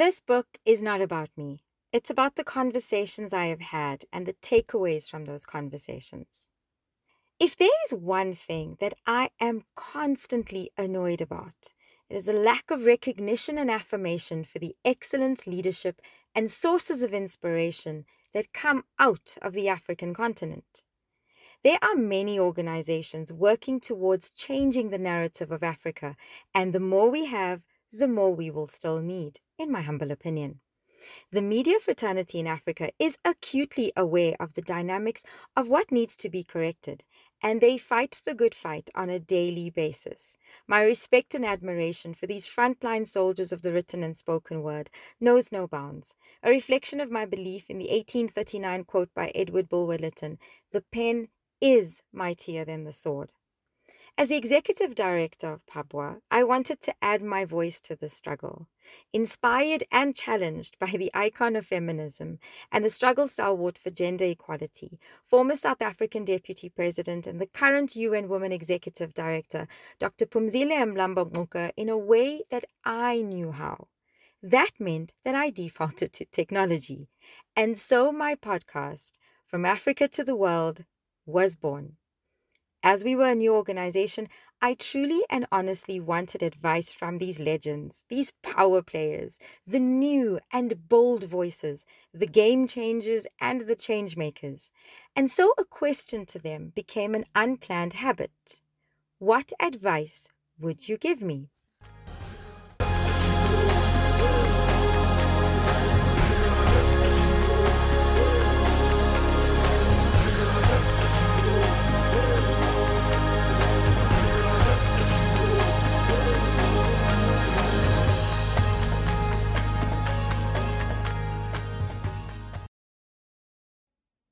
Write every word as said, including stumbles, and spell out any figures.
This book is not about me. It's about the conversations I have had and the takeaways from those conversations. If there is one thing that I am constantly annoyed about, it is the lack of recognition and affirmation for the excellent leadership and sources of inspiration that come out of the African continent. There are many organizations working towards changing the narrative of Africa, and the more we have, the more we will still need, in my humble opinion. The media fraternity in Africa is acutely aware of the dynamics of what needs to be corrected, and they fight the good fight on a daily basis. My respect and admiration for these frontline soldiers of the written and spoken word knows no bounds, a reflection of my belief in the eighteen thirty-nine quote by Edward Bulwer Lytton, "The pen is mightier than the sword." As the executive director of Pabwa, I wanted to add my voice to the struggle. Inspired and challenged by the icon of feminism and the struggle stalwart for gender equality, former South African Deputy President and the current U N Women Executive Director, Doctor Pumzile Mlambo-Ngcuka, in a way that I knew how. That meant that I defaulted to technology. And so my podcast, From Africa to the World, was born. As we were a new organization, I truly and honestly wanted advice from these legends, these power players, the new and bold voices, the game changers and the change makers. And so a question to them became an unplanned habit. What advice would you give me?